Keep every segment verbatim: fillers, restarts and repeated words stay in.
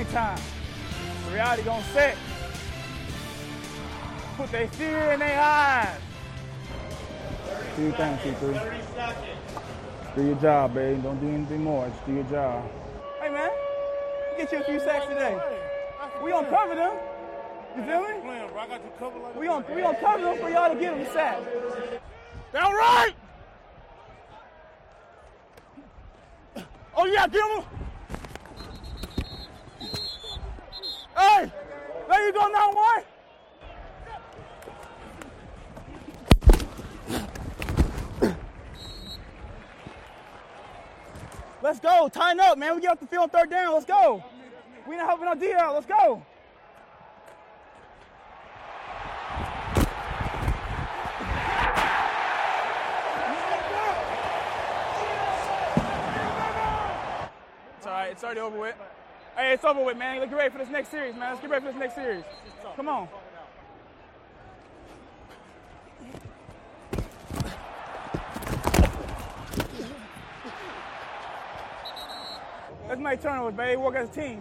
time. The reality gonna set. Put their fear in their eyes. Do your thing, C three. Do your job, baby. Don't do anything more. Just do your job. Hey, man. Get you a few sacks today. We gonna cover them. You feel me? We gonna, we gonna cover them for y'all to get them sacks. Down right! Oh, yeah, get them. Hey! There you go, now one. Let's go. Tighten up, man. We get off the field on third down. Let's go. We not helping our D out. Let's go. It's all right. It's already over with. Hey, it's over with, man. Let's get ready for this next series, man. Let's get ready for this next series. Come on. Let's make turnovers, baby. Work as a team.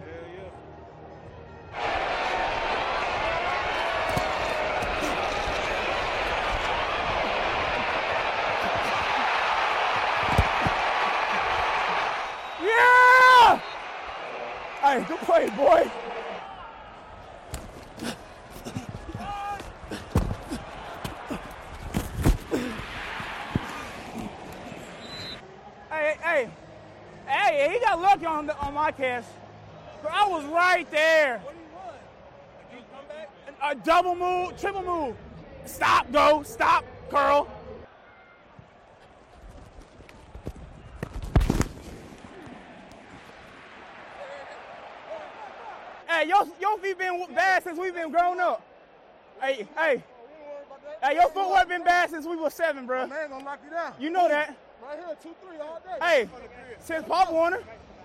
Yeah! Hey, good play, boy. Hey, hey. Hey, he got lucky on the, on my catch. I was right there. What do you want? Did you come back? A double move, triple move. Stop, go, stop, curl. Hey, your, your feet been bad since we've been grown up. Hey, hey. Hey, your footwork been bad since we were seven, bro. Man gonna knock you down. You know that. Right here, two, three all day. Hey, since Pop Warner.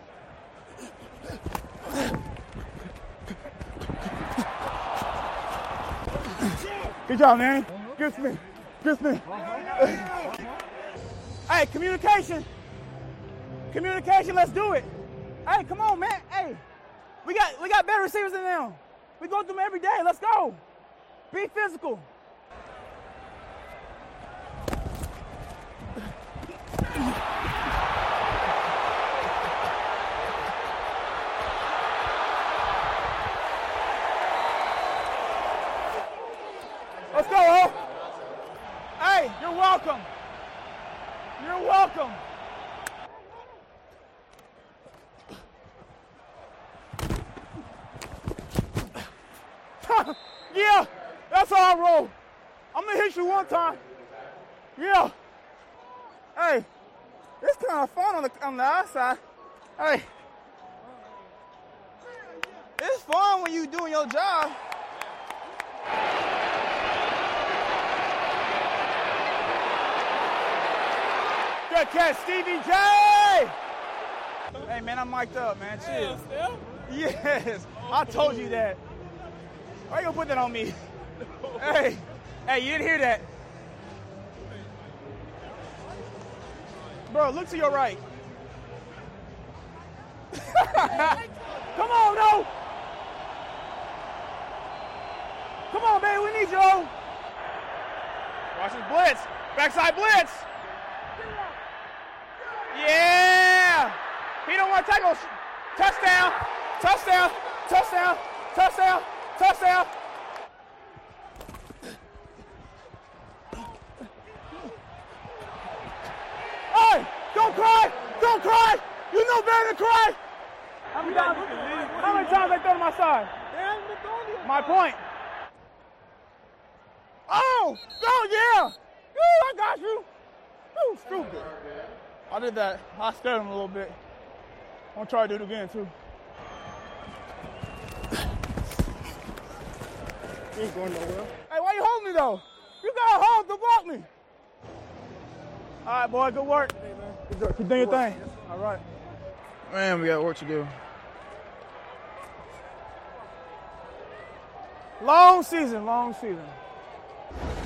Good job, man. Good spin. Good spin. Hey, communication. Communication, let's do it. Hey, come on, man. Hey, we got we got better receivers than them. We go through them every day. Let's go. Be physical. Let's go, oh. Hey, you're welcome. You're welcome. Yeah, that's how I roll. I'm gonna hit you one time. Yeah. Hey, it's kind of fun on the on the outside. Hey, it's fun when you doing your job. Good catch, Stevie J! Hey, man, I'm mic'd up, man. Chill. Yes, I told you that. Why you gonna put that on me? Hey, hey, you didn't hear that. Bro, look to your right. Come on, no! Come on, baby, we need you. Watch this blitz. Backside blitz. Yeah! He don't want to tackle. Touchdown! Touchdown! Touchdown! Touchdown! Touchdown! Hey! Don't cry! Don't cry! You know better than cry! How many times, how many times I throw to my side? My point. Oh! Oh, yeah! Woo, I got you! Woo, stupid. I did that. I scared him a little bit. I'm gonna try to do it again, too. You ain't going nowhere. Hey, why you holding me, though? You gotta hold to block me. All right, boy, good work. Hey, man. Good work. Keep doing your thing. All right. Man, we got work to do. Long season, long season.